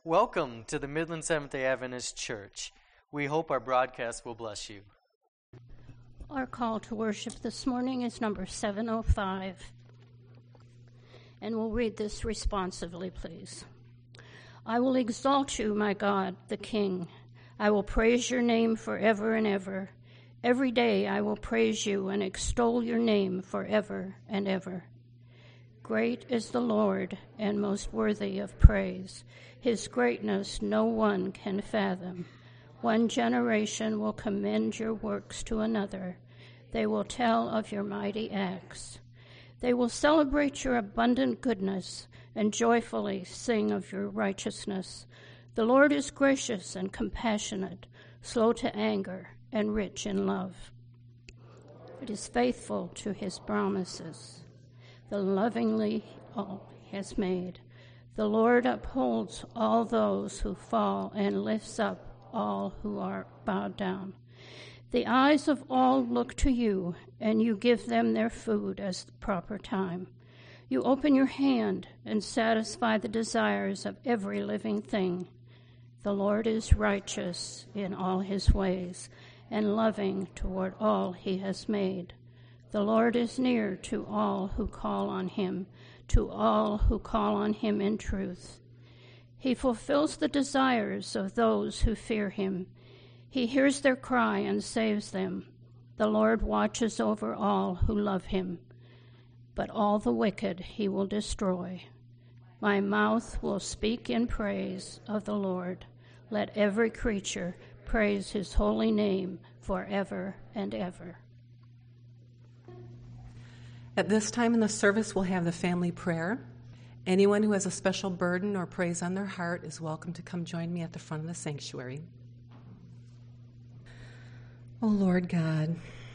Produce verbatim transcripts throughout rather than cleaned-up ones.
Welcome to the Midland Seventh-day Adventist Church. We hope our broadcast will bless you. Our call to worship this morning is number seven oh five. And we'll read this responsively, please. I will exalt you, my God, the King. I will praise your name forever and ever. Every day I will praise you and extol your name forever and ever. Great is the Lord and most worthy of praise. His greatness no one can fathom. One generation will commend your works to another. They will tell of your mighty acts. They will celebrate your abundant goodness and joyfully sing of your righteousness. The Lord is gracious and compassionate, slow to anger, and rich in love. It is faithful to his promises. The lovingly all he has made. The Lord upholds all those who fall and lifts up all who are bowed down. The eyes of all look to you, and you give them their food at the proper time. You open your hand and satisfy the desires of every living thing. The Lord is righteous in all his ways and loving toward all he has made. The Lord is near to all who call on him, to all who call on him in truth. He fulfills the desires of those who fear him. He hears their cry and saves them. The Lord watches over all who love him, but all the wicked he will destroy. My mouth will speak in praise of the Lord. Let every creature praise his holy name forever and ever. At this time in the service, we'll have the family prayer. Anyone who has a special burden or praise on their heart is welcome to come join me at the front of the sanctuary. Oh, Lord God,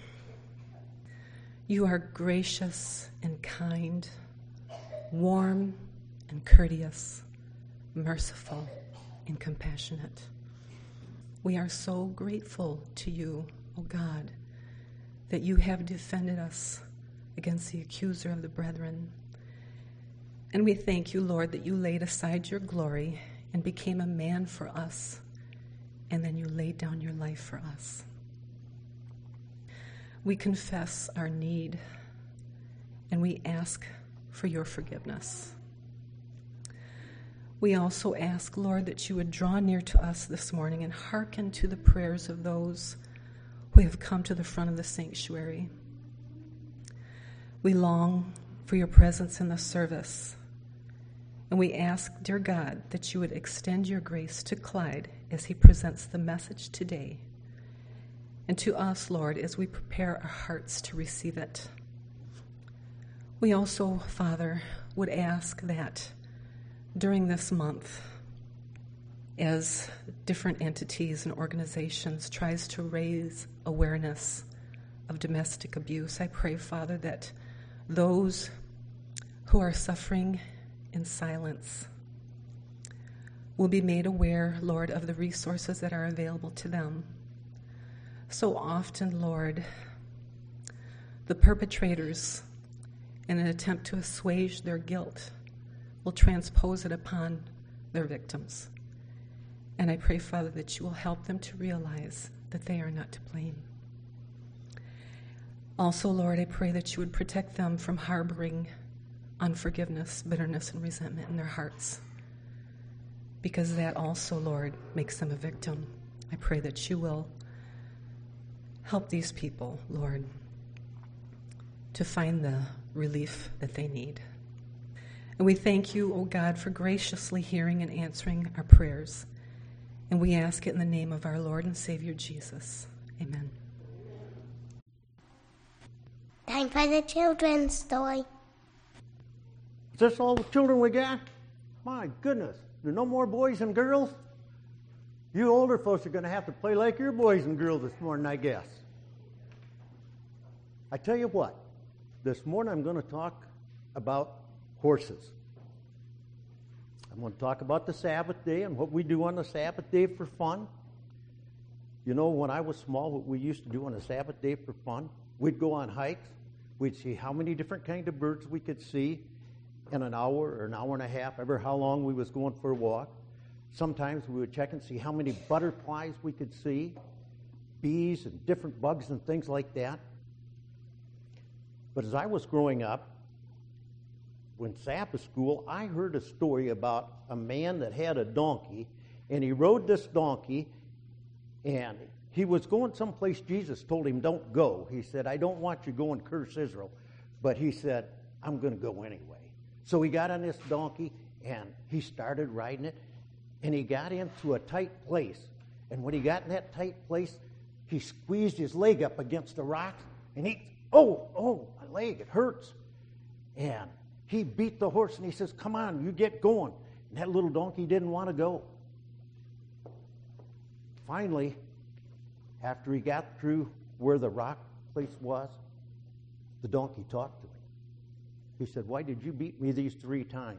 you are gracious and kind, warm and courteous, merciful and compassionate. We are so grateful to you, oh God, that you have defended us against the accuser of the brethren. And we thank you, Lord, that you laid aside your glory and became a man for us, and then you laid down your life for us. We confess our need, and we ask for your forgiveness. We also ask, Lord, that you would draw near to us this morning and hearken to the prayers of those who have come to the front of the sanctuary. We long for your presence in the service, and we ask, dear God, that you would extend your grace to Clyde as he presents the message today, and to us, Lord, as we prepare our hearts to receive it. We also, Father, would ask that during this month, as different entities and organizations tries to raise awareness of domestic abuse, I pray, Father, that those who are suffering in silence will be made aware, Lord, of the resources that are available to them. So often, Lord, the perpetrators, in an attempt to assuage their guilt, will transpose it upon their victims. And I pray, Father, that you will help them to realize that they are not to blame. Also, Lord, I pray that you would protect them from harboring unforgiveness, bitterness, and resentment in their hearts, because that also, Lord, makes them a victim. I pray that you will help these people, Lord, to find the relief that they need. And we thank you, O God, for graciously hearing and answering our prayers. And we ask it in the name of our Lord and Savior, Jesus. Amen. Time for the children's story. Is this all the children we got? My goodness, there are no more boys and girls? You older folks are going to have to play like your boys and girls this morning, I guess. I tell you what, this morning I'm going to talk about horses. I'm going to talk about the Sabbath day and what we do on the Sabbath day for fun. You know, when I was small, what we used to do on the Sabbath day for fun, we'd go on hikes. We'd see how many different kinds of birds we could see in an hour or an hour and a half, ever how long we was going for a walk. sometimes we would check and see how many butterflies we could see, bees and different bugs and things like that. But as I was growing up, when Sabbath school, I heard a story about a man that had a donkey, and he rode this donkey, and he was going someplace Jesus told him don't go. He said, I don't want you to go and curse Israel. But he said, I'm going to go anyway. So he got on this donkey, and he started riding it, and he got into a tight place. And when he got in that tight place, he squeezed his leg up against the rocks, and he, oh, oh, my leg, it hurts. And he beat the horse, and he says, come on, you get going. And that little donkey didn't want to go. Finally, after he got through where the rock place was, the donkey talked to him. He said, why did you beat me these three times?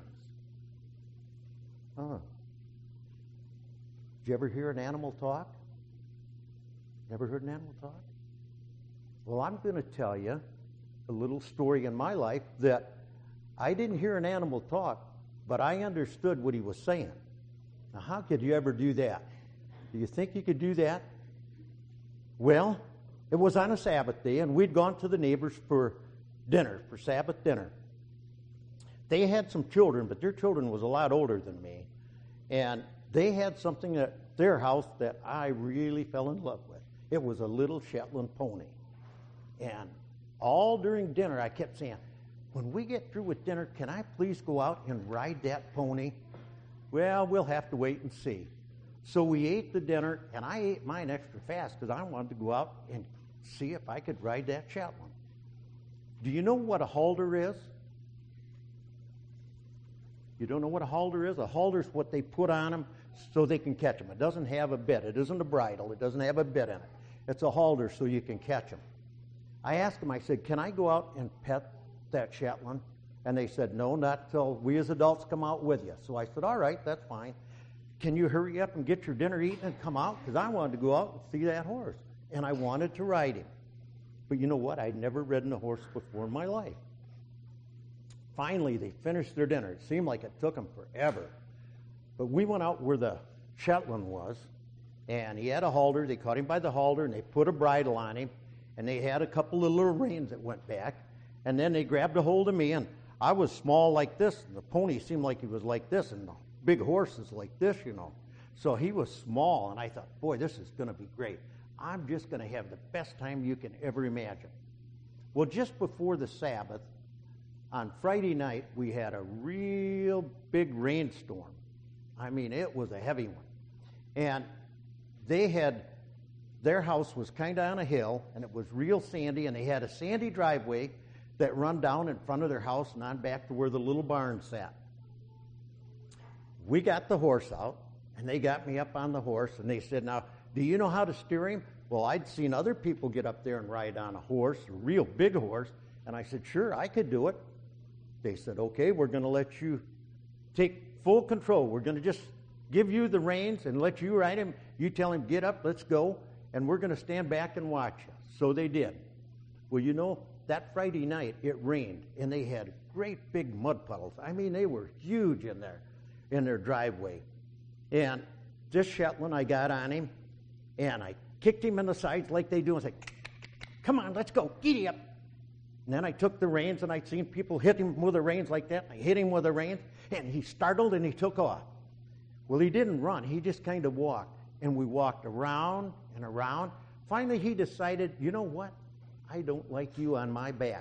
Huh. Did you ever hear an animal talk? Never heard an animal talk? Well, I'm going to tell you a little story in my life that I didn't hear an animal talk, but I understood what he was saying. Now, how could you ever do that? Do you think you could do that? Well, it was on a Sabbath day, and we'd gone to the neighbors for dinner, for Sabbath dinner. They had some children, but their children was a lot older than me. And they had something at their house that I really fell in love with. It was a little Shetland pony. And all during dinner, I kept saying, when we get through with dinner, can I please go out and ride that pony? Well, we'll have to wait and see. So we ate the dinner, and I ate mine extra fast because I wanted to go out and see if I could ride that Shetland. Do you know what a halter is? You don't know what a halter is? A halter is what they put on them so they can catch them. It doesn't have a bit. It isn't a bridle. It doesn't have a bit in it. It's a halter so you can catch them. I asked them, I said, can I go out and pet that Shetland? And they said, no, not till we as adults come out with you. So I said, all right, that's fine. Can you hurry up and get your dinner eaten and come out? Because I wanted to go out and see that horse. And I wanted to ride him. But you know what? I'd never ridden a horse before in my life. Finally, they finished their dinner. It seemed like it took them forever. But we went out where the Shetland was, and he had a halter. They caught him by the halter, and they put a bridle on him, and they had a couple of little reins that went back, and then they grabbed a hold of me, and I was small like this, and the pony seemed like he was like this, and the big horse is like this, you know. So he was small, and I thought, boy, this is going to be great. I'm just going to have the best time you can ever imagine. Well, just before the Sabbath, on Friday night, we had a real big rainstorm. I mean, it was a heavy one. And they had, their house was kind of on a hill, and it was real sandy, and they had a sandy driveway that run down in front of their house and on back to where the little barn sat. We got the horse out, and they got me up on the horse, and they said, now, do you know how to steer him? Well, I'd seen other people get up there and ride on a horse, a real big horse, and I said, sure, I could do it. They said, okay, we're going to let you take full control. We're going to just give you the reins and let you ride him. You tell him, get up, let's go, and we're going to stand back and watch you. So they did. Well, you know, that Friday night, it rained, and they had great big mud puddles. I mean, they were huge in there, in their driveway. And this Shetland, I got on him, and I kicked him in the sides like they do and said, come on, let's go, giddy up. And then I took the reins, and I'd seen people hit him with the reins like that. I hit him with the reins, and he startled, and he took off. Well, he didn't run. He just kind of walked. And we walked around and around. Finally, he decided, you know what? I don't like you on my back.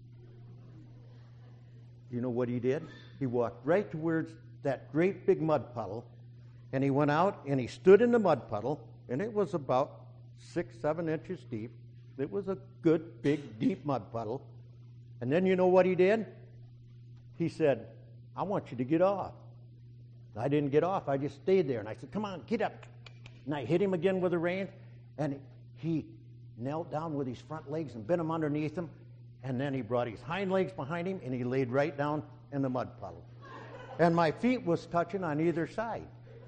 You know what he did? He walked right towards that great big mud puddle, and he went out, and he stood in the mud puddle, and it was about six, seven inches deep. It was a good, big, deep mud puddle. And then you know what he did? He said, I want you to get off. I didn't get off. I just stayed there. And I said, come on, get up. And I hit him again with the reins. And he knelt down with his front legs and bent them underneath him. And then he brought his hind legs behind him, and he laid right down in the mud puddle. And my feet was touching on either side.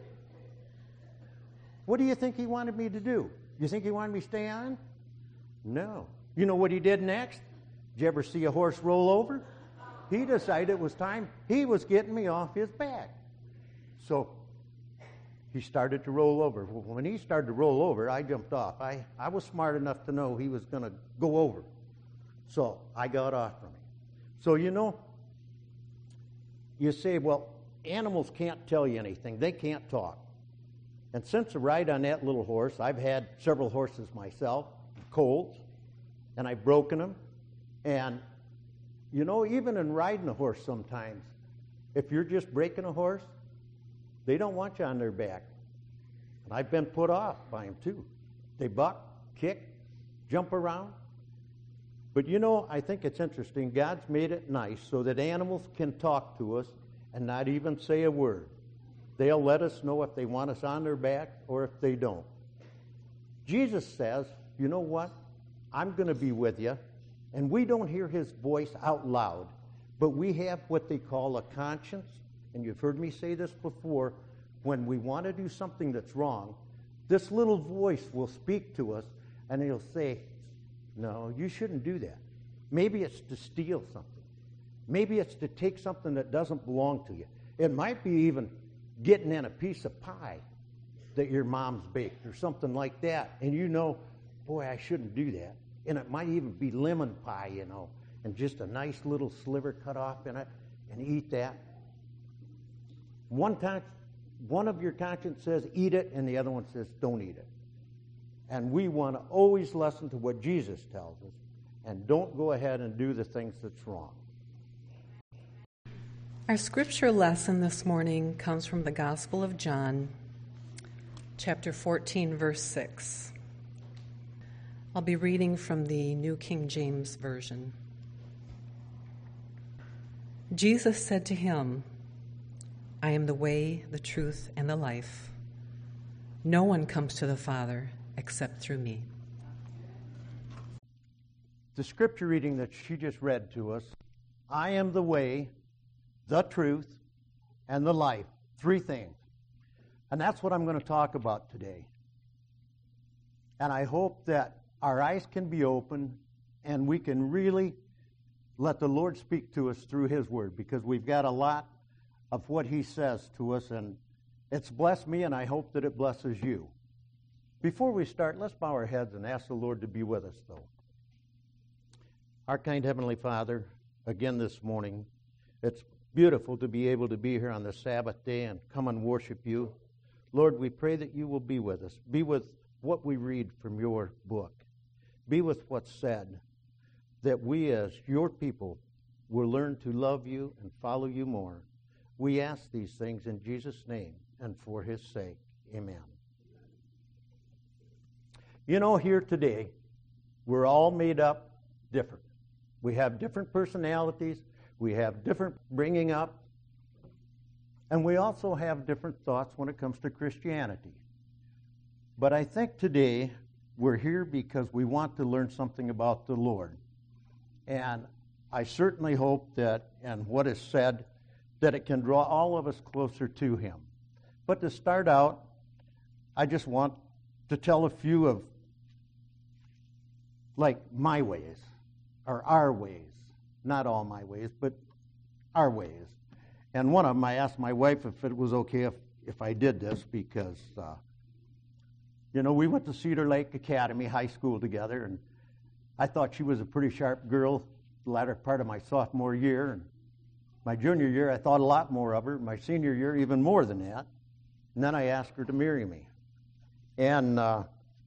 What do you think he wanted me to do? You think he wanted me to stay on? No. You know what he did next? Did you ever see a horse roll over? He decided it was time. He was getting me off his back. So he started to roll over. When he started to roll over, I jumped off. I, I was smart enough to know he was going to go over. So I got off from him. So, you know, you say, well, animals can't tell you anything. They can't talk. And since the ride on that little horse, I've had several horses myself, colts, and I've broken them. And, you know, even in riding a horse sometimes, if you're just breaking a horse, they don't want you on their back. And I've been put off by them too. They buck, kick, jump around. But you know, I think it's interesting. God's made it nice so that animals can talk to us and not even say a word. They'll let us know if they want us on their back or if they don't. Jesus says, you know what? I'm going to be with you. And we don't hear his voice out loud, but we have what they call a conscience. And you've heard me say this before. When we want to do something that's wrong, this little voice will speak to us and he'll say, no, you shouldn't do that. Maybe it's to steal something. Maybe it's to take something that doesn't belong to you. It might be even getting in a piece of pie that your mom's baked or something like that. And you know, boy, I shouldn't do that. And it might even be lemon pie, you know, and just a nice little sliver cut off in it and eat that. One con- one of your conscience says eat it and the other one says don't eat it. And we want to always listen to what Jesus tells us and don't go ahead and do the things that's wrong. Our scripture lesson this morning comes from the Gospel of John, chapter fourteen, verse six. I'll be reading from the New King James Version. Jesus said to him, I am the way, the truth, and the life. No one comes to the Father except through me. The scripture reading that she just read to us, I am the way, the truth, and the life. Three things. And that's what I'm going to talk about today. And I hope that our eyes can be open and we can really let the Lord speak to us through his word, because we've got a lot of what he says to us, and it's blessed me, and I hope that it blesses you. Before we start, let's bow our heads and ask the Lord to be with us, though. Our kind Heavenly Father, again this morning, it's beautiful to be able to be here on the Sabbath day and come and worship you. Lord, we pray that you will be with us. Be with what we read from your book. Be with what's said, that we as your people will learn to love you and follow you more. We ask these things in Jesus' name and for his sake. Amen. You know, here today, we're all made up different. We have different personalities. We have different bringing up. And we also have different thoughts when it comes to Christianity. But I think today we're here because we want to learn something about the Lord. And I certainly hope that, and what is said, that it can draw all of us closer to him. But to start out, I just want to tell a few of, like, my ways, or our ways. Not all my ways, but our ways. And one of them, I asked my wife if it was okay if, if I did this, because, uh, you know, we went to Cedar Lake Academy High School together, and I thought she was a pretty sharp girl the latter part of my sophomore year. And my junior year, I thought a lot more of her. My senior year, even more than that. And then I asked her to marry me. And uh,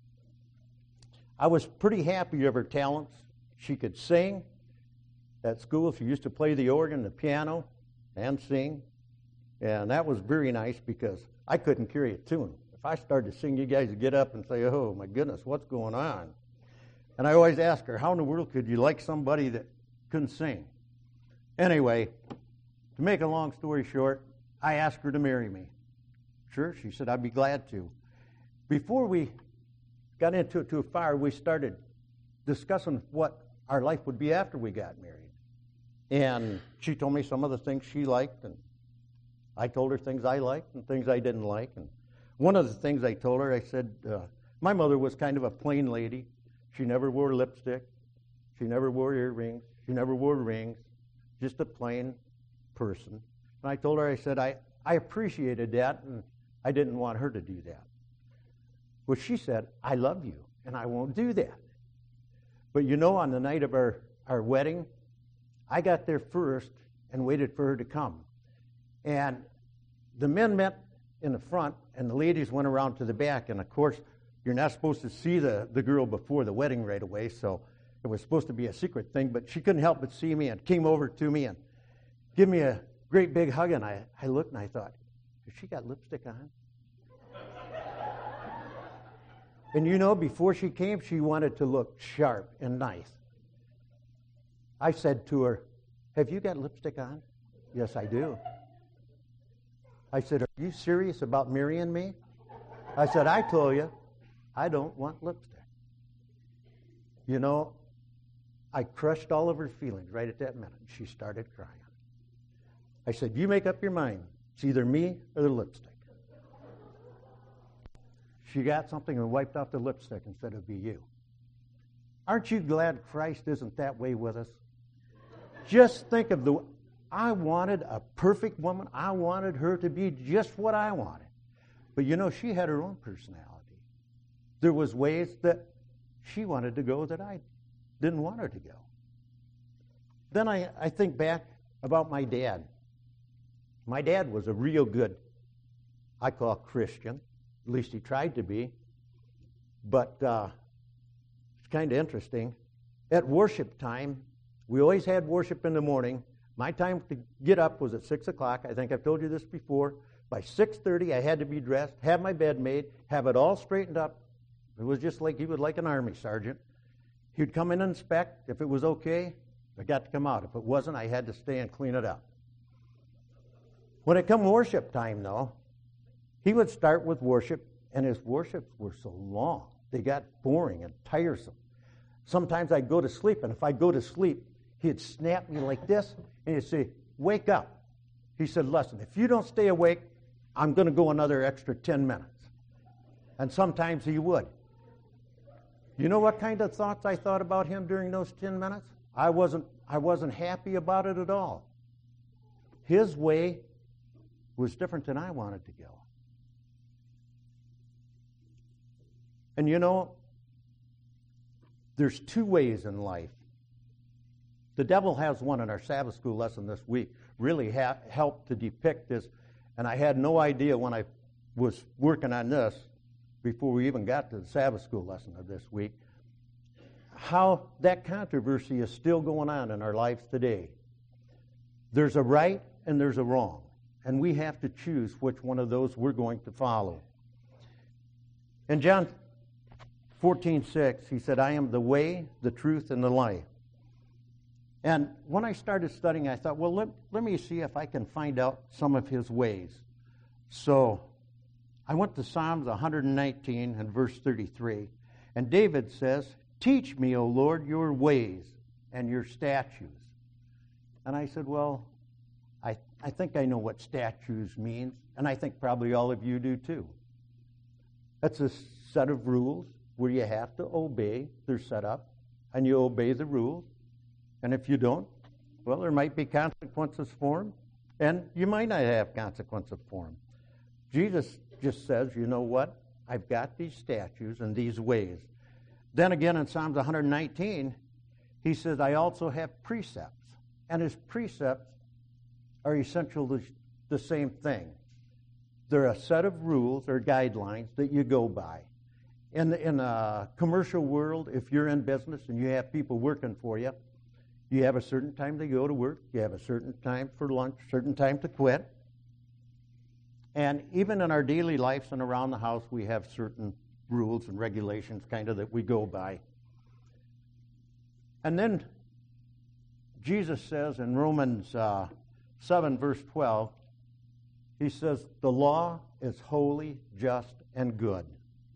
I was pretty happy of her talents. She could sing. At school, she used to play the organ, the piano, and sing. And that was very nice because I couldn't carry a tune. If I started to sing, you guys would get up and say, oh, my goodness, what's going on? And I always ask her, how in the world could you like somebody that couldn't sing? Anyway, to make a long story short, I asked her to marry me. Sure, she said, I'd be glad to. Before we got into it too far, we started discussing what our life would be after we got married. And she told me some of the things she liked, and I told her things I liked and things I didn't like. And one of the things I told her, I said, uh, my mother was kind of a plain lady. She never wore lipstick. She never wore earrings. She never wore rings. Just a plain person. And I told her, I said, I, I appreciated that, and I didn't want her to do that. Well, she said, I love you, and I won't do that. But you know, on the night of our, our wedding, I got there first and waited for her to come. And the men met in the front, and the ladies went around to the back. And, of course, you're not supposed to see the, the girl before the wedding right away, so it was supposed to be a secret thing. But she couldn't help but see me and came over to me and gave me a great big hug. And I, I looked and I thought, has she got lipstick on? And you know, before she came, she wanted to look sharp and nice. I said to her, have you got lipstick on? Yes, I do. I said, are you serious about marrying me? I said, I told you, I don't want lipstick. You know, I crushed all of her feelings right at that minute. She started crying. I said, you make up your mind. It's either me or the lipstick. She got something and wiped off the lipstick and said, it'd be you. Aren't you glad Christ isn't that way with us? Just think of the... I wanted a perfect woman. I wanted her to be just what I wanted. But you know, she had her own personality. There was ways that she wanted to go that I didn't want her to go. Then I, I think back about my dad. My dad was a real good, I call Christian. At least he tried to be. But uh, it's kind of interesting. At worship time, we always had worship in the morning. My time to get up was at six o'clock. I think I've told you this before. By six thirty, I had to be dressed, have my bed made, have it all straightened up. It was just like he was like an army sergeant. He'd come in and inspect. If it was okay, I got to come out. If it wasn't, I had to stay and clean it up. When it come worship time, though, he would start with worship, and his worships were so long. They got boring and tiresome. Sometimes I'd go to sleep, and if I go to sleep, he'd snap me like this, and he'd say, wake up. He said, listen, if you don't stay awake, I'm going to go another extra ten minutes. And sometimes he would. You know what kind of thoughts I thought about him during those ten minutes? I wasn't, I wasn't happy about it at all. His way was different than I wanted to go. And you know, there's two ways in life. The devil has one in our Sabbath school lesson this week, really ha- helped to depict this. And I had no idea when I was working on this, before we even got to the Sabbath school lesson of this week, how that controversy is still going on in our lives today. There's a right and there's a wrong. And we have to choose which one of those we're going to follow. In John fourteen six, he said, I am the way, the truth, and the life. And when I started studying, I thought, well, let, let me see if I can find out some of his ways. So I went to Psalms one nineteen and verse thirty-three. And David says, teach me, O Lord, your ways and your statutes. And I said, well, I, I think I know what statutes means. And I think probably all of you do too. That's a set of rules where you have to obey. They're set up. And you obey the rules. And if you don't, well, there might be consequences for them, and you might not have consequences for them. Jesus just says, you know what? I've got these statutes and these ways. Then again in Psalms one nineteen, he says, I also have precepts. And his precepts are essentially the same thing. They're a set of rules or guidelines that you go by. In the, in a commercial world, if you're in business and you have people working for you, you have a certain time to go to work. You have a certain time for lunch, certain time to quit. And even in our daily lives and around the house, we have certain rules and regulations kind of that we go by. And then Jesus says in Romans uh, seven, verse twelve, he says, the law is holy, just, and good.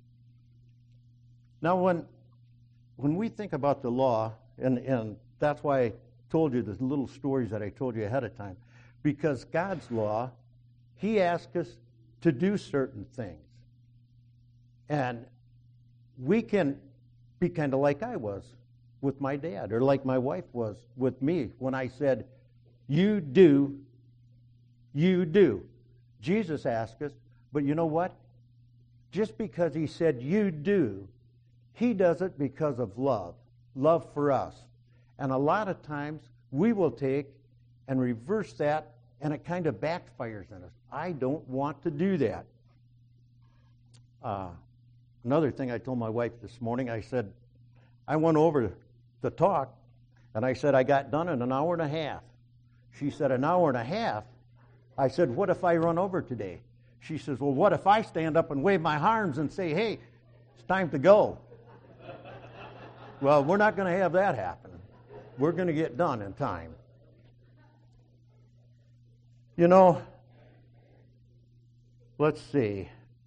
Now, when when we think about the law, and, and that's why I told you the little stories that I told you ahead of time. Because God's law, he asks us to do certain things. And we can be kind of like I was with my dad, or like my wife was with me when I said, you do, you do. Jesus asked us, But you know what? Just because he said you do, he does it because of love. Love for us. And a lot of times we will take and reverse that, and it kind of backfires on us. I don't want to do that. Uh, another thing I told my wife this morning, I said, I went over to talk, and I said I got done in an hour and a half. She said, an hour and a half? I said, what if I run over today? She says, well, what if I stand up and wave my arms and say, hey, it's time to go? Well, we're not going to have that happen. We're going to get done in time. You know, let's see.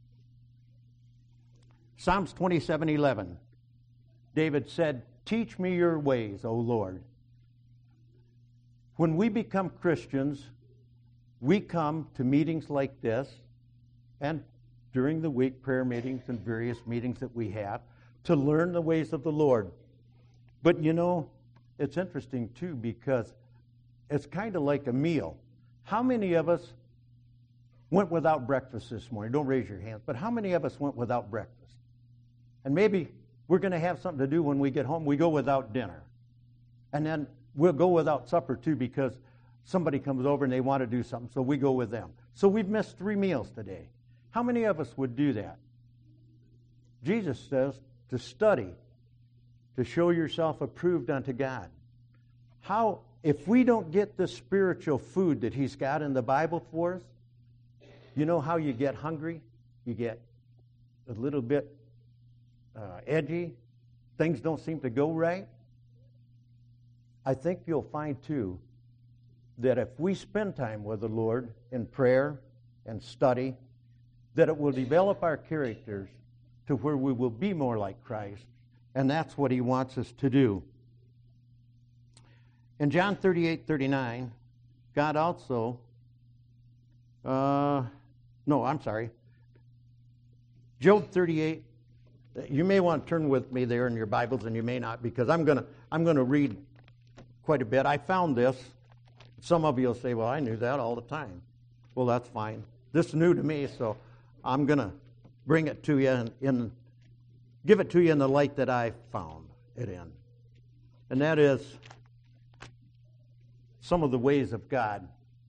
Psalms twenty-seven eleven. David said, teach me your ways, O Lord. When we become Christians, we come to meetings like this, and during the week, prayer meetings and various meetings that we have, to learn the ways of the Lord. But you know, it's interesting too, because it's kind of like a meal. How many of us went without breakfast this morning? Don't raise your hands, but how many of us went without breakfast? And maybe we're going to have something to do when we get home. We go without dinner. And then we'll go without supper too, because somebody comes over and they want to do something, so we go with them. So we've missed three meals today. How many of us would do that? Jesus says to study, to show yourself approved unto God. How, if we don't get the spiritual food that he's got in the Bible for us, you know how you get hungry? You get a little bit uh, edgy. Things don't seem to go right. I think you'll find, too, that if we spend time with the Lord in prayer and study, that it will develop our characters to where we will be more like Christ. And that's what he wants us to do. In John thirty-eight thirty-nine, God also, uh, no, I'm sorry. Job thirty-eight, you may want to turn with me there in your Bibles, and you may not, because I'm going to I'm going to read quite a bit. I found this. Some of you will say, well, I knew that all the time. Well, that's fine. This is new to me, so I'm going to bring it to you in, in give it to you in the light that I found it in. And that is some of the ways of God.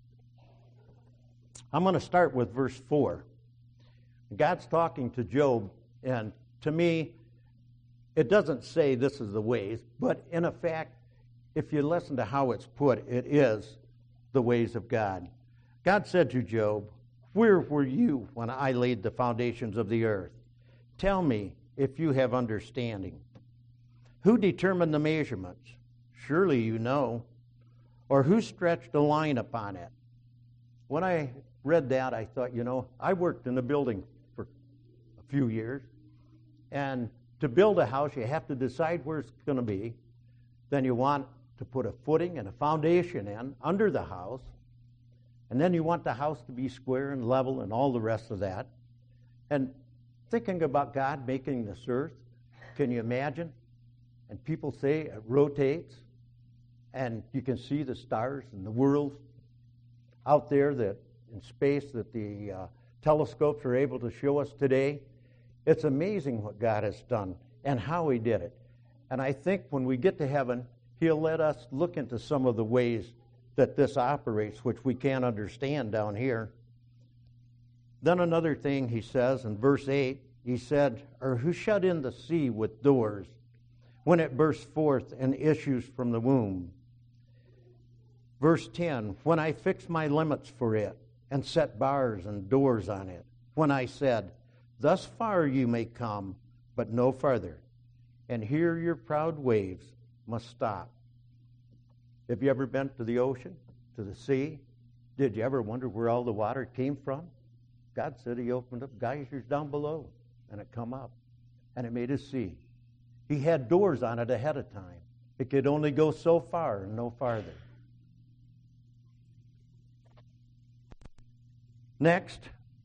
I'm going to start with verse four. God's talking to Job, and to me, it doesn't say this is the ways, but in effect, if you listen to how it's put, it is the ways of God. God said to Job, where were you when I laid the foundations of the earth? Tell me if you have understanding. Who determined the measurements? Surely you know. Or who stretched a line upon it? When I read that, I thought, you know, I worked in a building for a few years. And to build a house, you have to decide where it's going to be. Then you want to put a footing and a foundation in under the house. And then you want the house to be square and level and all the rest of that. And thinking about God making this earth, can you imagine? And people say it rotates, and you can see the stars and the world out there that in space that the uh, telescopes are able to show us today. It's amazing what God has done and how he did it. And I think when we get to heaven, he'll let us look into some of the ways that this operates, which we can't understand down here. Then another thing he says in verse eight, he said, or who shut in the sea with doors when it bursts forth and issues from the womb? Verse ten, when I fixed my limits for it and set bars and doors on it, when I said, thus far you may come, but no farther, and here your proud waves must stop. Have you ever been to the ocean, to the sea? Did you ever wonder where all the water came from? God said he opened up geysers down below, and it come up, and it made a sea. He had doors on it ahead of time. It could only go so far and no farther. Next,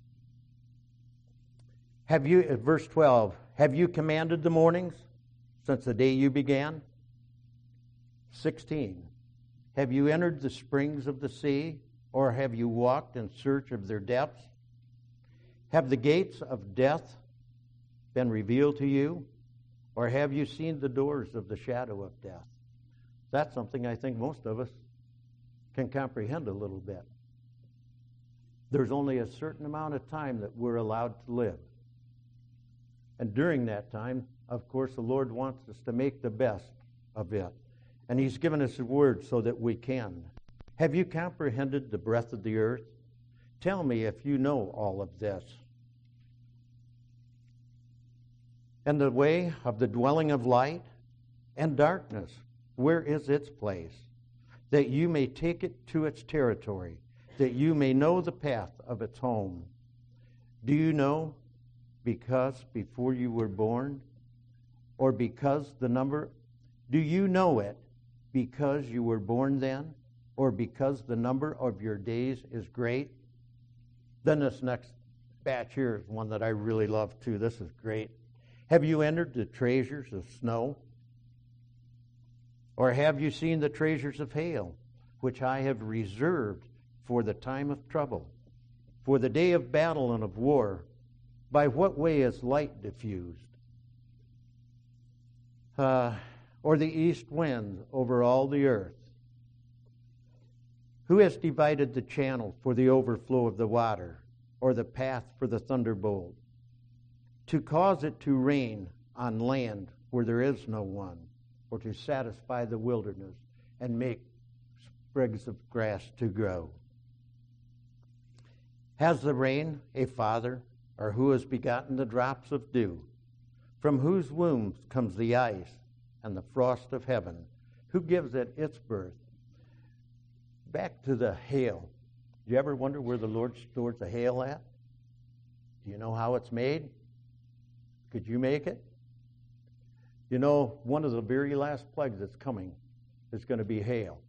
have you, at verse twelve, have you commanded the mornings since the day you began? sixteen, have you entered the springs of the sea, or have you walked in search of their depths? Have the gates of death been revealed to you? Or have you seen the doors of the shadow of death? That's something I think most of us can comprehend a little bit. There's only a certain amount of time that we're allowed to live. And during that time, of course, the Lord wants us to make the best of it. And He's given us a word so that we can. Have you comprehended the breadth of the earth? Tell me if you know all of this. And the way of the dwelling of light and darkness, where is its place? That you may take it to its territory, that you may know the path of its home. Do you know because before you were born? Or because the number, do you know it because you were born then? Or because the number of your days is great? Then this next batch here is one that I really love too. This is great. Have you entered the treasures of snow? Or have you seen the treasures of hail, which I have reserved for the time of trouble, for the day of battle and of war? By what way is light diffused? Uh, or the east wind over all the earth? Who has divided the channel for the overflow of the water, or the path for the thunderbolt, to cause it to rain on land where there is no one, or to satisfy the wilderness and make sprigs of grass to grow? Has the rain a father, or who has begotten the drops of dew? From whose womb comes the ice and the frost of heaven? Who gives it its birth? Back to the hail. Do you ever wonder where the Lord stores the hail at? Do you know how it's made? Could you make it? You know, one of the very last plagues that's coming is going to be hail.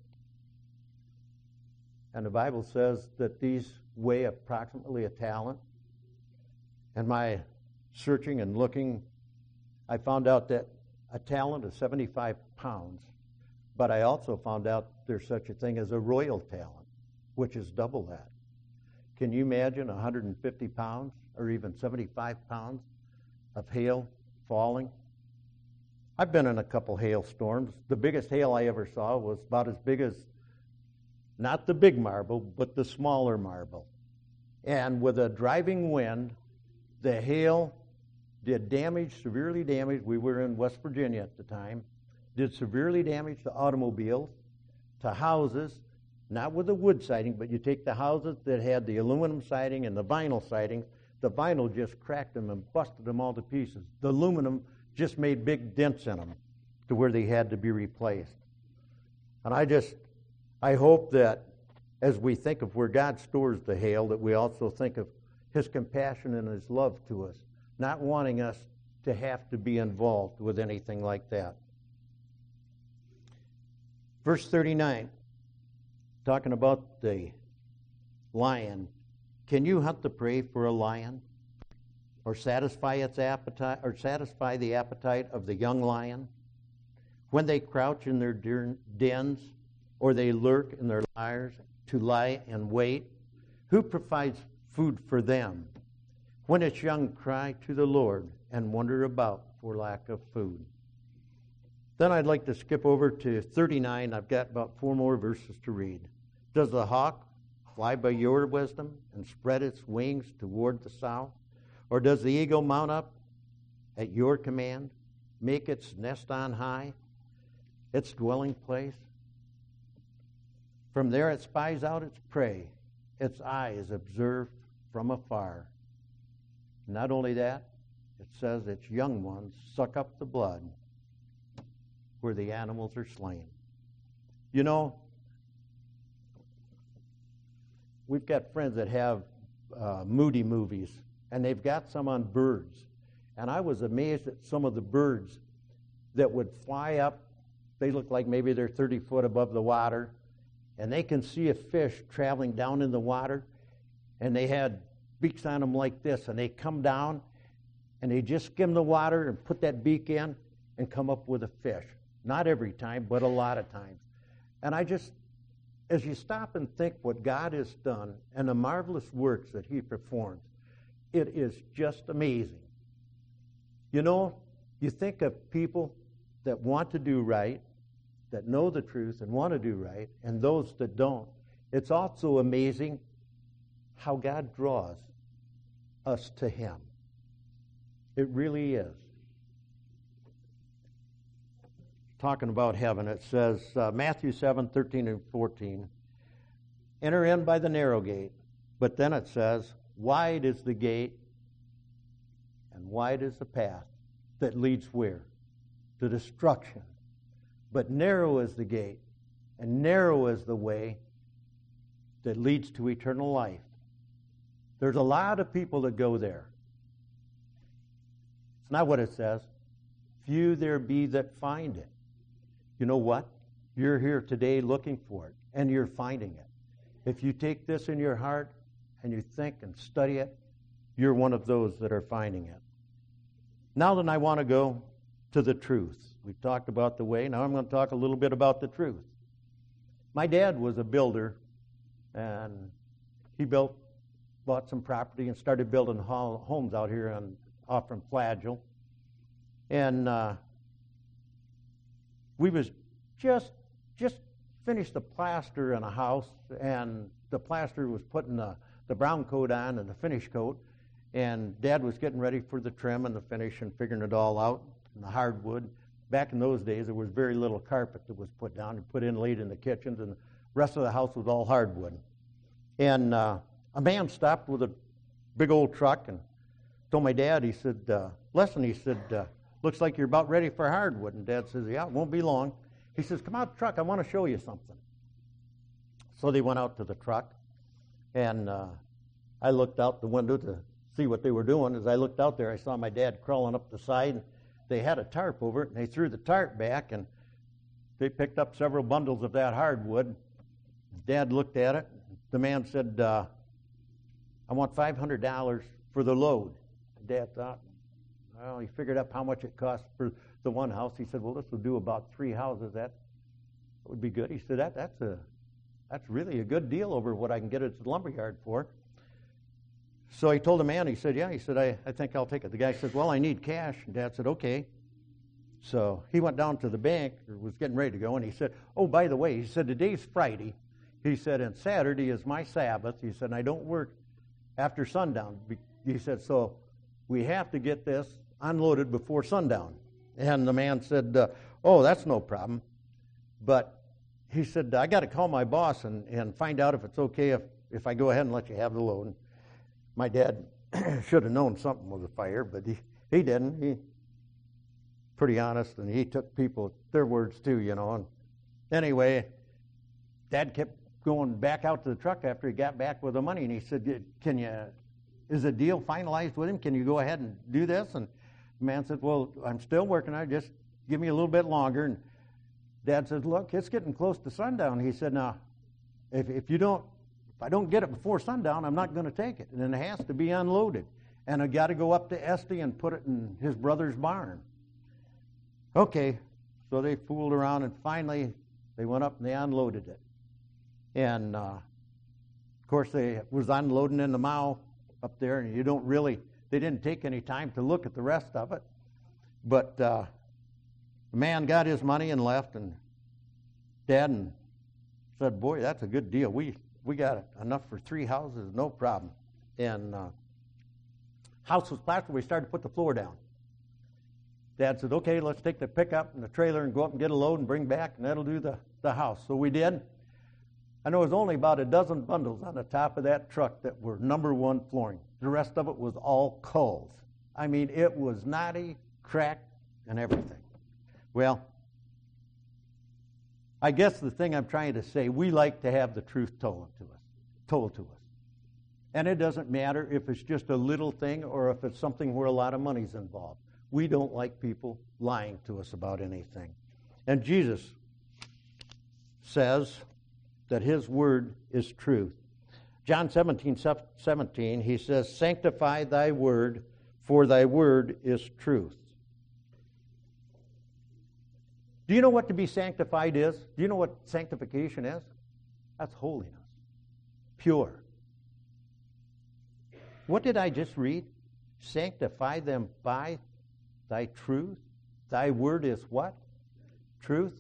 And the Bible says that these weigh approximately a talent. And my searching and looking, I found out that a talent is seventy-five pounds. But I also found out there's such a thing as a royal talent, which is double that. Can you imagine one hundred fifty pounds or even seventy-five pounds of hail falling? I've been in a couple hailstorms. The biggest hail I ever saw was about as big as, not the big marble, but the smaller marble. And with a driving wind, the hail did damage, severely damage. We were in West Virginia at the time. Did severely damage to automobiles, to houses, not with a wood siding, but you take the houses that had the aluminum siding and the vinyl siding, the vinyl just cracked them and busted them all to pieces. The aluminum just made big dents in them to where they had to be replaced. And I just, I hope that as we think of where God stores the hail, that we also think of His compassion and His love to us, not wanting us to have to be involved with anything like that. Verse thirty-nine, talking about the lion. Can you hunt the prey for a lion, or satisfy its appetite, or satisfy the appetite of the young lion? When they crouch in their dens, or they lurk in their lairs to lie and wait, who provides food for them? When its young cry to the Lord and wander about for lack of food. Then I'd like to skip over to thirty-nine. I've got about four more verses to read. Does the hawk fly by your wisdom and spread its wings toward the south? Or does the eagle mount up at your command, make its nest on high, its dwelling place? From there it spies out its prey. Its eye is observed from afar. Not only that, it says its young ones suck up the blood where the animals are slain. You know, we've got friends that have uh, Moody movies, and they've got some on birds. And I was amazed at some of the birds that would fly up. They look like maybe they're thirty foot above the water, and they can see a fish traveling down in the water, and they had beaks on them like this, and they come down, and they just skim the water and put that beak in and come up with a fish. Not every time, but a lot of times. And I just, as you stop and think what God has done and the marvelous works that He performs, It is just amazing. You know, you think of people that want to do right, that know the truth and want to do right, and those that don't. It's also amazing how God draws us to Him. It really is. Talking about heaven, it says, uh, Matthew seven, thirteen and fourteen, enter in by the narrow gate. But then it says, wide is the gate and wide is the path that leads where? To destruction. But narrow is the gate and narrow is the way that leads to eternal life. There's a lot of people that go there. It's not what it says. Few there be that find it. You know what? You're here today looking for it, and you're finding it. If you take this in your heart and you think and study it, you're one of those that are finding it. Now then, I want to go to the truth. We've talked about the way. Now I'm going to talk a little bit about the truth. My dad was a builder, and he built, bought some property and started building homes out here on, off from Flagell. And uh, we was just just finished the plaster in a house, and the plaster was putting the, the brown coat on and the finish coat, and Dad was getting ready for the trim and the finish and figuring it all out, and the hardwood. Back in those days, there was very little carpet that was put down and put in late in the kitchens, and the rest of the house was all hardwood. And uh, a man stopped with a big old truck and told my dad, he said, uh, listen, he said, uh, looks like you're about ready for hardwood. And Dad says, yeah, it won't be long. He says, come out the truck, I want to show you something. So they went out to the truck, and uh, I looked out the window to see what they were doing. As I looked out there, I saw my dad crawling up the side, and they had a tarp over it, and they threw the tarp back, and they picked up several bundles of that hardwood. Dad looked at it. The man said, uh, I want five hundred dollars for the load. Dad thought, well, he figured up how much it cost for the one house. He said, well, this will do about three houses. That would be good. He said, that that's a that's really a good deal over what I can get at the lumberyard for. So he told the man, he said, yeah, he said, I, I think I'll take it. The guy said, well, I need cash. And Dad said, okay. So he went down to the bank, or was getting ready to go, and he said, oh, by the way, he said, today's Friday. He said, and Saturday is my Sabbath. He said, and I don't work after sundown. He said, so we have to get this unloaded before sundown. And the man said, uh, oh, that's no problem. But he said, I got to call my boss and, and find out if it's okay if, if I go ahead and let you have the load. And my dad should have known something was a fire, but he, he didn't. He pretty honest, and he took people at their words too, you know. And anyway, Dad kept going back out to the truck after he got back with the money, and he said, can you, is the deal finalized with him? Can you go ahead and do this? And the man said, well, I'm still working on it. Just give me a little bit longer. And Dad says, look, it's getting close to sundown. He said, now, if, if you don't, if I don't get it before sundown, I'm not going to take it. And it has to be unloaded. And I got to go up to Esty and put it in his brother's barn. Okay, so they fooled around, and finally they went up and they unloaded it. And, uh, of course, they was unloading in the mow up there, and you don't really, they didn't take any time to look at the rest of it. But uh, the man got his money and left, and Dad and said, boy, that's a good deal. We we got enough for three houses, no problem. And uh, house was plastered. We started to put the floor down. Dad said, okay, let's take the pickup and the trailer and go up and get a load and bring back, and that'll do the, the house. So we did. And there was only about a dozen bundles on the top of that truck that were number one flooring. The rest of it was all culls. I mean, it was knotty, cracked, and everything. Well, I guess the thing I'm trying to say, we like to have the truth told to us, told to us. And it doesn't matter if it's just a little thing or if it's something where a lot of money's involved. We don't like people lying to us about anything. And Jesus says that his word is truth. John seventeen, seventeen, he says, sanctify thy word, for thy word is truth. Do you know what to be sanctified is? Do you know what sanctification is? That's holiness. Pure. What did I just read? Sanctify them by thy truth. Thy word is what? Truth.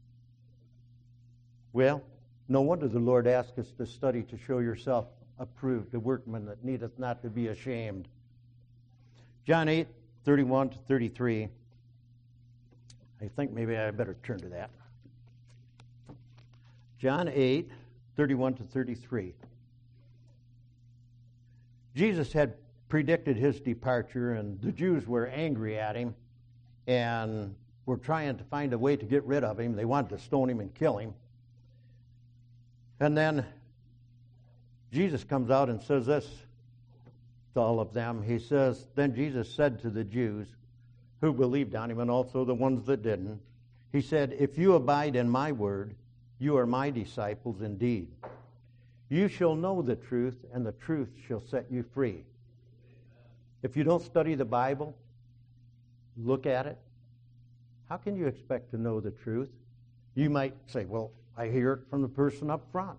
Well, no wonder the Lord asked us to study to show yourself approved, a workman that needeth not to be ashamed. John eight, thirty-one to thirty-three. I think maybe I better turn to that. John eight, thirty-one to thirty-three. Jesus had predicted his departure, and the Jews were angry at him and were trying to find a way to get rid of him. They wanted to stone him and kill him. And then Jesus comes out and says this to all of them. He says, then Jesus said to the Jews who believed on him and also the ones that didn't, he said, if you abide in my word, you are my disciples indeed. You shall know the truth, and the truth shall set you free. If you don't study the Bible, look at it, how can you expect to know the truth? You might say, well, I hear it from the person up front.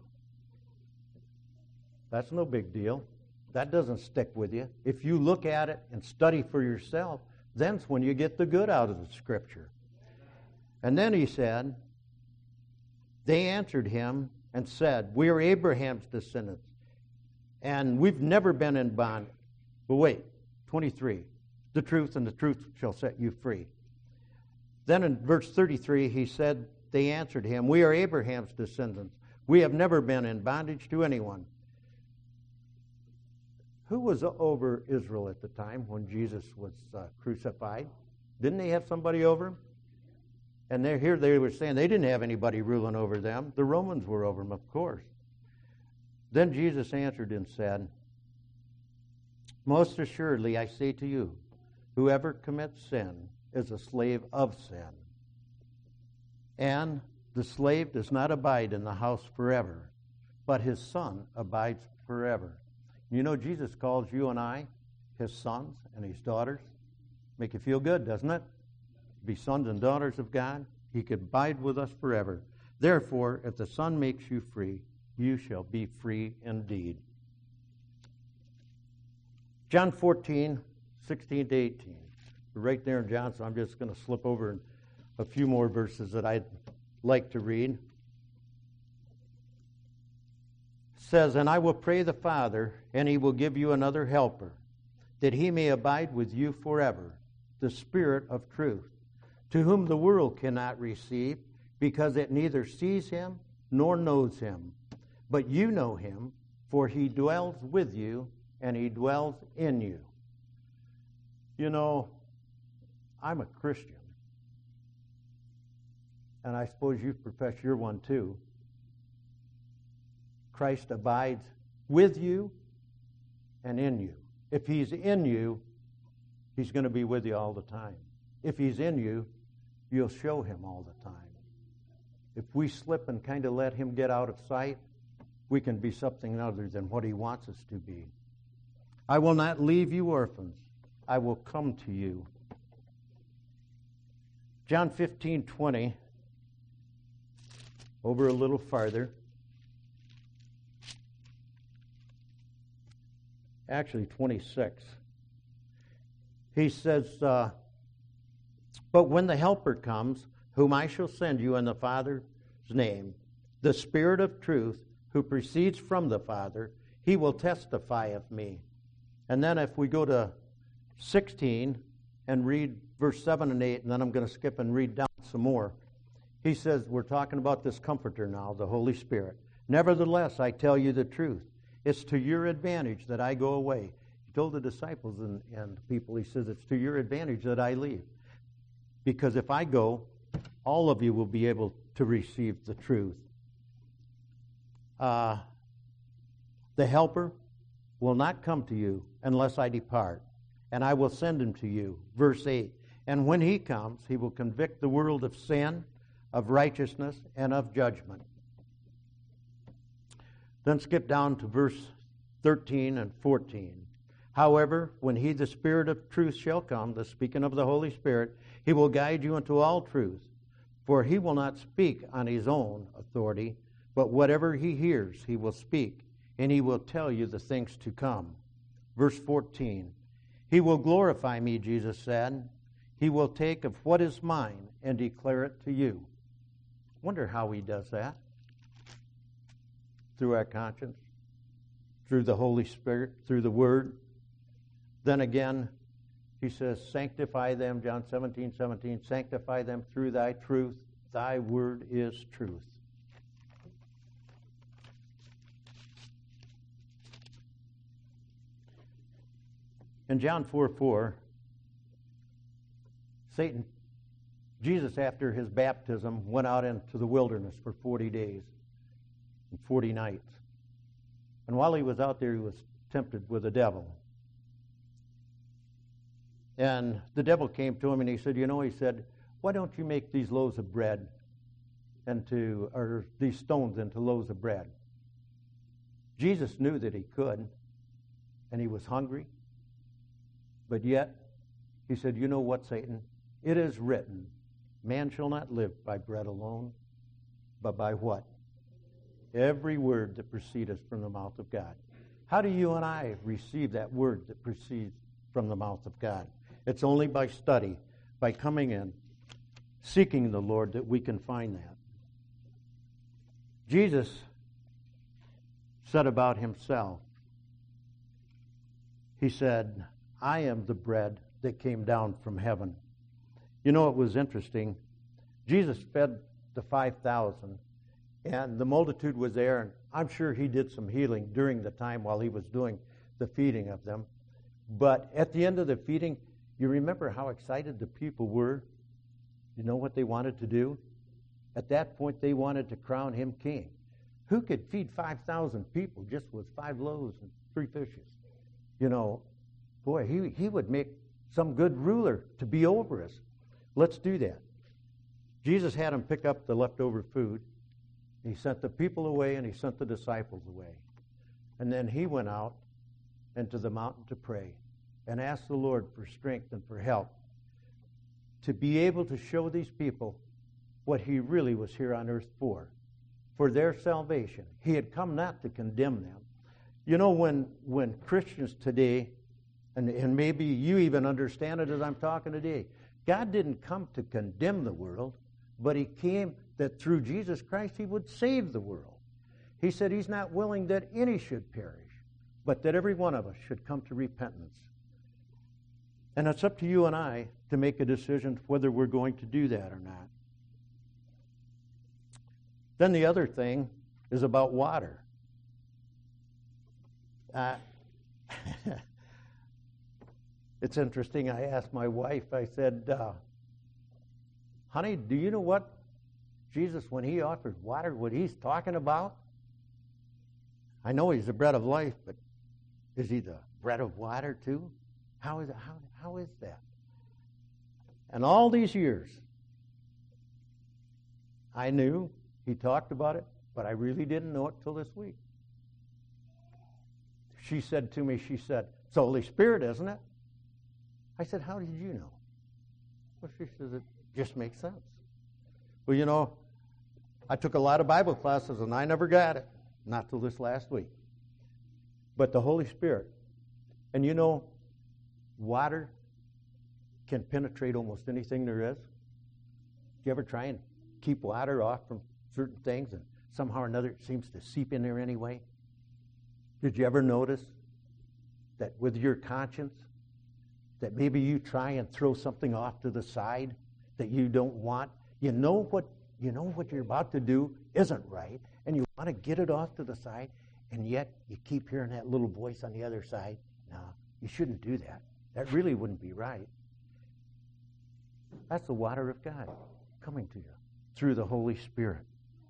That's no big deal. That doesn't stick with you. If you look at it and study for yourself, then's when you get the good out of the Scripture. And then he said, they answered him and said, we are Abraham's descendants, and we've never been in bondage. But wait, twenty-three, the truth and the truth shall set you free. Then in verse thirty-three, he said, they answered him, we are Abraham's descendants. We have never been in bondage to anyone. Who was over Israel at the time when Jesus was uh, crucified? Didn't they have somebody over him? And they're here they were saying they didn't have anybody ruling over them. The Romans were over them, of course. Then Jesus answered and said, most assuredly I say to you, whoever commits sin is a slave of sin. And the slave does not abide in the house forever, but his son abides forever. You know, Jesus calls you and I his sons and his daughters. Make you feel good, doesn't it? Be sons and daughters of God. He could abide with us forever. Therefore, if the Son makes you free, you shall be free indeed. John fourteen, sixteen to eighteen. We're right there in John, so I'm just going to slip over a few more verses that I'd like to read. It says, and I will pray the Father, and he will give you another helper, that he may abide with you forever, the Spirit of truth, to whom the world cannot receive, because it neither sees him nor knows him. But you know him, for he dwells with you, and he dwells in you. You know, I'm a Christian, and I suppose you profess you're one too. Christ abides with you and in you. If he's in you, he's going to be with you all the time. If he's in you, you'll show him all the time. If we slip and kind of let him get out of sight, we can be something other than what he wants us to be. I will not leave you orphans. I will come to you. John fifteen twenty, over a little farther. Actually, twenty-six. He says, uh, but when the Helper comes, whom I shall send you in the Father's name, the Spirit of truth, who proceeds from the Father, he will testify of me. And then if we go to sixteen and read verse seven and eight, and then I'm going to skip and read down some more. He says, we're talking about this Comforter now, the Holy Spirit. Nevertheless, I tell you the truth. It's to your advantage that I go away. He told the disciples and, and people, he says, it's to your advantage that I leave. Because if I go, all of you will be able to receive the truth. Uh, the Helper will not come to you unless I depart, and I will send him to you. Verse eight, and when he comes, he will convict the world of sin, of righteousness, and of judgment. Then skip down to verse thirteen and fourteen. However, when he, the Spirit of truth, shall come, the speaking of the Holy Spirit, he will guide you into all truth. For he will not speak on his own authority, but whatever he hears, he will speak, and he will tell you the things to come. Verse fourteen. He will glorify me, Jesus said. He will take of what is mine and declare it to you. Wonder how he does that. Through our conscience, through the Holy Spirit, through the Word. Then again, he says, sanctify them, John seventeen seventeen, sanctify them through thy truth. Thy word is truth. In John four four, Satan, Jesus, after his baptism, went out into the wilderness for forty days and forty nights. And while he was out there, he was tempted with the devil. And the devil came to him and he said, you know, he said, why don't you make these loaves of bread into, or these stones into loaves of bread? Jesus knew that he could, and he was hungry. But yet, he said, you know what, Satan? It is written, man shall not live by bread alone, but by what? Every word that proceedeth from the mouth of God. How do you and I receive that word that proceeds from the mouth of God? It's only by study, by coming in, seeking the Lord, that we can find that. Jesus said about himself, he said, I am the bread that came down from heaven. You know, it was interesting. Jesus fed the five thousand, and the multitude was there, and I'm sure he did some healing during the time while he was doing the feeding of them. But at the end of the feeding, you remember how excited the people were? You know what they wanted to do? At that point, they wanted to crown him king. Who could feed five thousand people just with five loaves and three fishes? You know, boy, he, he would make some good ruler to be over us. Let's do that. Jesus had him pick up the leftover food. He sent the people away and he sent the disciples away. And then he went out into the mountain to pray and ask the Lord for strength and for help to be able to show these people what he really was here on earth for, for their salvation. He had come not to condemn them. You know, when when Christians today, and, and maybe you even understand it as I'm talking today, God didn't come to condemn the world, but he came that through Jesus Christ he would save the world. He said he's not willing that any should perish, but that every one of us should come to repentance. And it's up to you and I to make a decision whether we're going to do that or not. Then the other thing is about water. Uh, it's interesting. I asked my wife, I said, uh, honey, do you know what Jesus, when he offered water, what he's talking about? I know he's the bread of life, but is he the bread of water too? How is it, how, how is that? And all these years, I knew he talked about it, but I really didn't know it till this week. She said to me, she said, it's the Holy Spirit, isn't it? I said, how did you know? Well, she says, it just makes sense. Well, you know, I took a lot of Bible classes and I never got it. Not till this last week. But the Holy Spirit. And you know, water can penetrate almost anything there is. Do you ever try and keep water off from certain things and somehow or another it seems to seep in there anyway? Did you ever notice that with your conscience, that maybe you try and throw something off to the side that you don't want? You know what you know what you're about to do isn't right, and you want to get it off to the side, and yet you keep hearing that little voice on the other side. No, you shouldn't do that. That really wouldn't be right. That's the water of God coming to you through the Holy Spirit.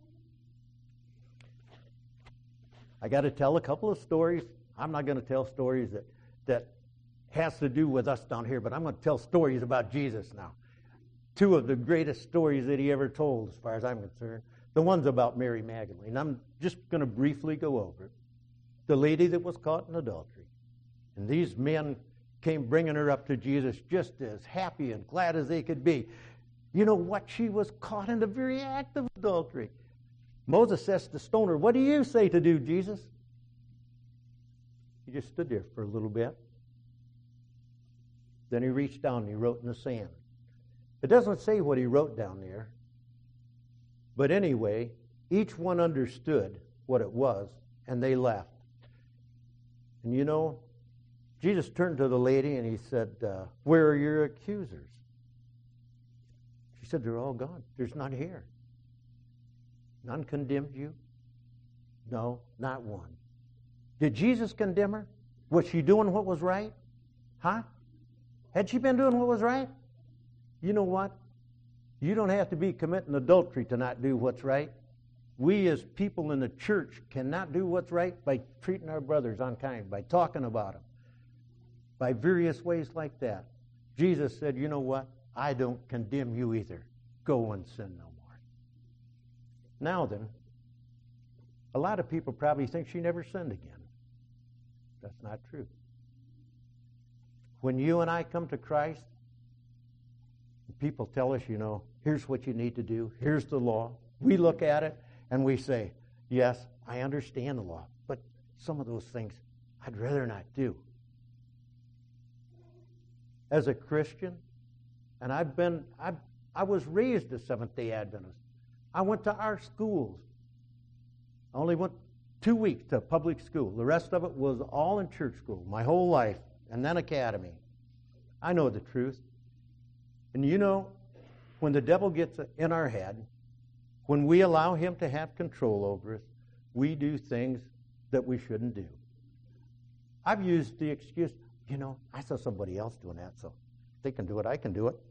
I got to tell a couple of stories. I'm not going to tell stories that that has to do with us down here, but I'm going to tell stories about Jesus now. Two of the greatest stories that he ever told, as far as I'm concerned. The one's about Mary Magdalene. I'm just going to briefly go over it. The lady that was caught in adultery. And these men came bringing her up to Jesus just as happy and glad as they could be. You know what? She was caught in the very act of adultery. Moses says to stone her, what do you say to do, Jesus? He just stood there for a little bit. Then he reached down and he wrote in the sand. It doesn't say what he wrote down there. But anyway, each one understood what it was, and they left. And you know, Jesus turned to the lady and he said, uh, where are your accusers? She said, they're all gone. There's none here. None condemned you? No, not one. Did Jesus condemn her? Was she doing what was right? Huh? Had she been doing what was right? You know what? You don't have to be committing adultery to not do what's right. We as people in the church cannot do what's right by treating our brothers unkind, by talking about them, by various ways like that. Jesus said, you know what? I don't condemn you either. Go and sin no more. Now then, a lot of people probably think she never sinned again. That's not true. When you and I come to Christ, people tell us, you know, here's what you need to do. Here's the law. We look at it and we say, yes, I understand the law, but some of those things I'd rather not do. As a Christian, and I've been, I, I was raised a Seventh-day Adventist. I went to our schools. I only went two weeks to public school. The rest of it was all in church school, my whole life, and then academy. I know the truth. And you know, when the devil gets in our head, when we allow him to have control over us, we do things that we shouldn't do. I've used the excuse, you know, I saw somebody else doing that, so if they can do it, I can do it.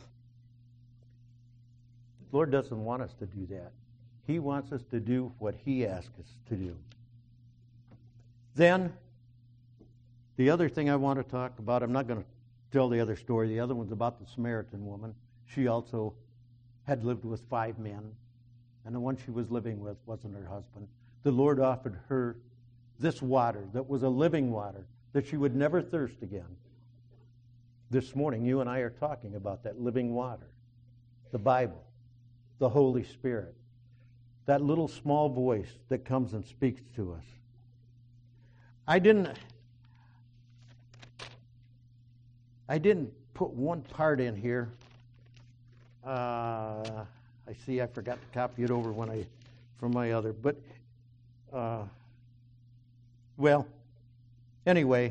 The Lord doesn't want us to do that. He wants us to do what he asks us to do. Then, the other thing I want to talk about, I'm not going to tell the other story. The other one's about the Samaritan woman. She also had lived with five men, and the one she was living with wasn't her husband. The Lord offered her this water that was a living water, that she would never thirst again. This morning, you and I are talking about that living water, the Bible, the Holy Spirit, that little small voice that comes and speaks to us. I didn't... I didn't put one part in here. Uh, I see I forgot to copy it over when I from my other. But, uh, well, anyway,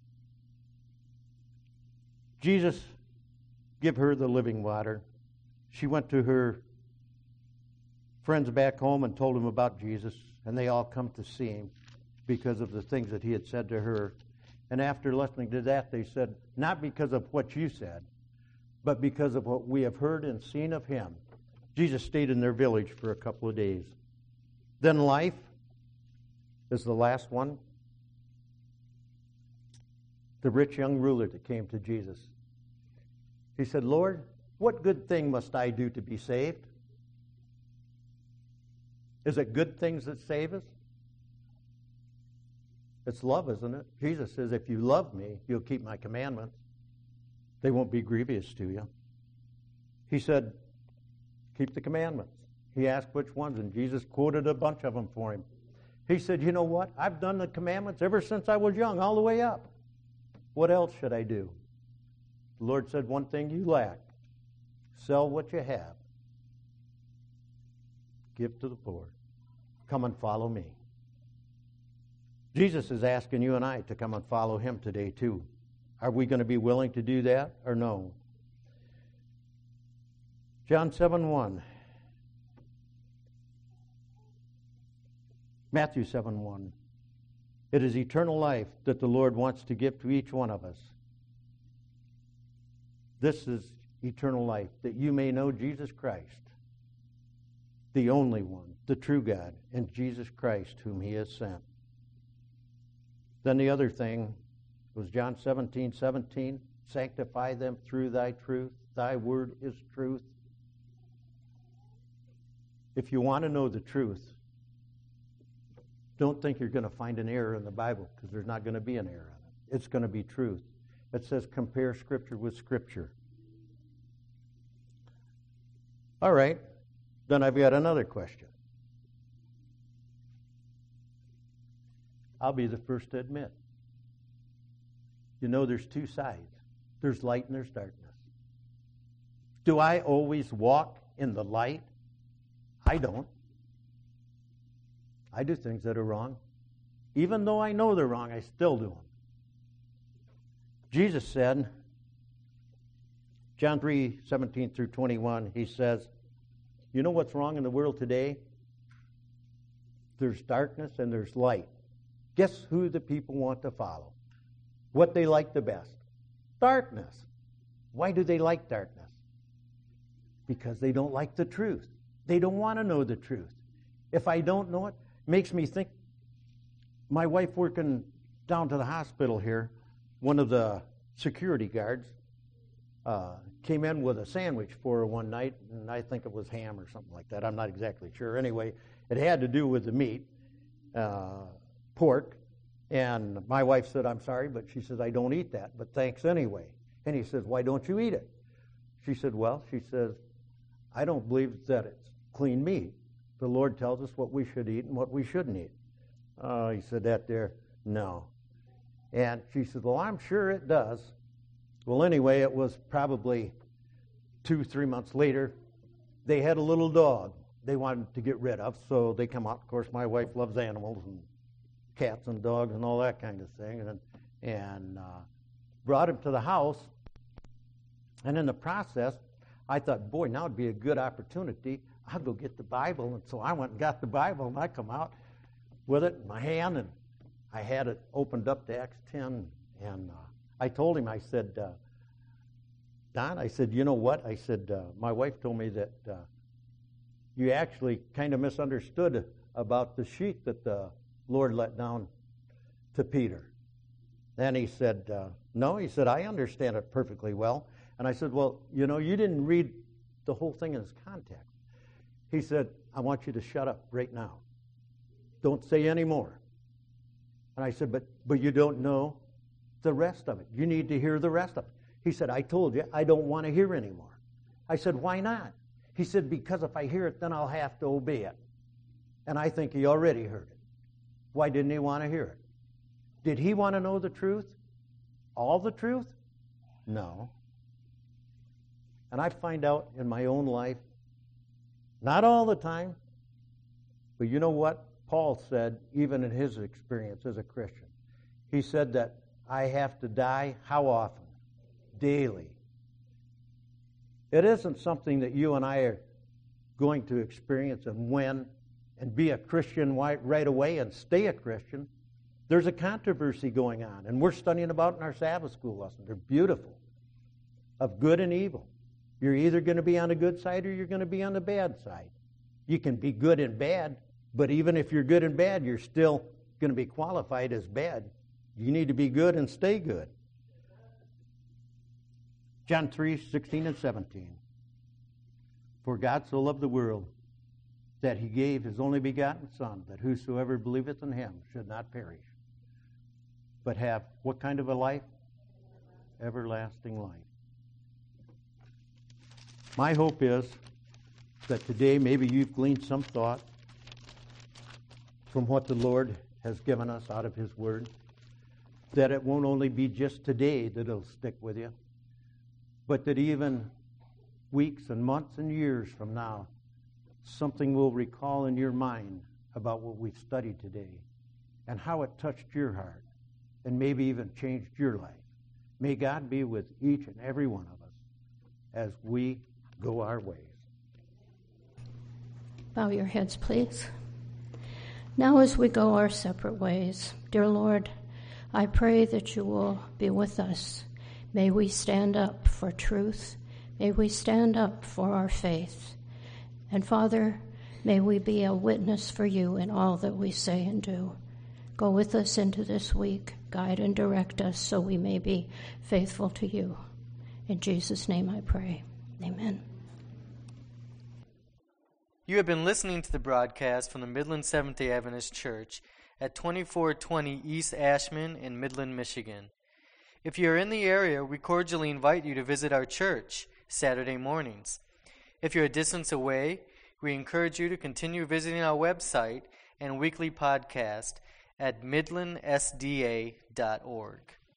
Jesus gave her the living water. She went to her friends back home and told them about Jesus, and they all come to see him because of the things that he had said to her. And after listening to that, they said, not because of what you said, but because of what we have heard and seen of him. Jesus stayed in their village for a couple of days. Then life is the last one. The rich young ruler that came to Jesus. He said, Lord, what good thing must I do to be saved? Is it good things that save us? It's love, isn't it? Jesus says, if you love me, you'll keep my commandments. They won't be grievous to you. He said, keep the commandments. He asked which ones, and Jesus quoted a bunch of them for him. He said, you know what? I've done the commandments ever since I was young, all the way up. What else should I do? The Lord said, one thing you lack. Sell what you have. Give to the poor. Come and follow me. Jesus is asking you and I to come and follow him today too. Are we going to be willing to do that or no? John seven one. Matthew seven one. It is eternal life that the Lord wants to give to each one of us. This is eternal life, that you may know Jesus Christ, the only one, the true God, and Jesus Christ whom he has sent. Then the other thing was John seventeen seventeen. Sanctify them through thy truth. Thy word is truth. If you want to know the truth, don't think you're going to find an error in the Bible, because there's not going to be an error in it. It's going to be truth. It says compare Scripture with Scripture. All right. Then I've got another question. I'll be the first to admit, You know there's two sides. There's light and there's darkness. Do I always walk in the light? I don't. I do things that are wrong. Even though I know they're wrong, I still do them. Jesus said, John three, seventeen through twenty-one, he says, you know what's wrong in the world today? There's darkness and there's light. Guess who the people want to follow? What they like the best? Darkness. Why do they like darkness? Because they don't like the truth. They don't want to know the truth. If I don't know it, it makes me think. My wife working down to the hospital here, one of the security guards uh, came in with a sandwich for her one night, and I think it was ham or something like that. I'm not exactly sure. Anyway, it had to do with the meat, uh, pork, and my wife said, I'm sorry, but she says, I don't eat that, but thanks anyway. And he says, why don't you eat it? She said, well, she says, I don't believe that it's clean meat. The Lord tells us what we should eat and what we shouldn't eat. Oh, he said that there. No. And she said, well, I'm sure it does. Well, anyway, it was probably two, three months later. They had a little dog they wanted to get rid of, so they come out. Of course, my wife loves animals and cats and dogs and all that kind of thing, and, and uh, brought him to the house. And in the process, I thought, boy, now would be a good opportunity. I'll go get the Bible. And so I went and got the Bible, and I come out with it in my hand, and I had it opened up to Acts ten, and uh, I told him, I said, uh, Don, I said, you know what? I said, uh, my wife told me that uh, you actually kind of misunderstood about the sheet that the Lord let down to Peter. And he said, uh, no, he said, I understand it perfectly well. And I said, well, you know, you didn't read the whole thing in its context. He said, I want you to shut up right now. Don't say any more. And I said, but but you don't know the rest of it. You need to hear the rest of it. He said, I told you, I don't want to hear anymore. I said, why not? He said, because if I hear it, then I'll have to obey it. And I think he already heard it. Why didn't he want to hear it? Did he want to know the truth? All the truth? No. And I find out in my own life, not all the time, but you know what? Paul said, even in his experience as a Christian, he said that I have to die how often? Daily. It isn't something that you and I are going to experience and when and be a Christian right away and stay a Christian. There's a controversy going on, and we're studying about in our Sabbath school lesson. They're beautiful, of good and evil. You're either going to be on the good side or you're going to be on the bad side. You can be good and bad, but even if you're good and bad, you're still going to be qualified as bad. You need to be good and stay good. John three, sixteen and seventeen. For God so loved the world that he gave his only begotten Son, that whosoever believeth in him should not perish, but have what kind of a life? Everlasting life. My hope is that today maybe you've gleaned some thought from what the Lord has given us out of his word, that it won't only be just today that it'll stick with you, but that even weeks and months and years from now, something will recall in your mind about what we've studied today and how it touched your heart and maybe even changed your life. May God be with each and every one of us as we go our ways. Bow your heads, please. Now as we go our separate ways, dear Lord, I pray that you will be with us. May we stand up for truth. May we stand up for our faith. And Father, may we be a witness for you in all that we say and do. Go with us into this week. Guide and direct us so we may be faithful to you. In Jesus' name I pray. Amen. You have been listening to the broadcast from the Midland Seventh-day Adventist Church at twenty-four twenty East Ashman in Midland, Michigan. If you are in the area, we cordially invite you to visit our church Saturday mornings. If you're a distance away, we encourage you to continue visiting our website and weekly podcast at midland s d a dot org.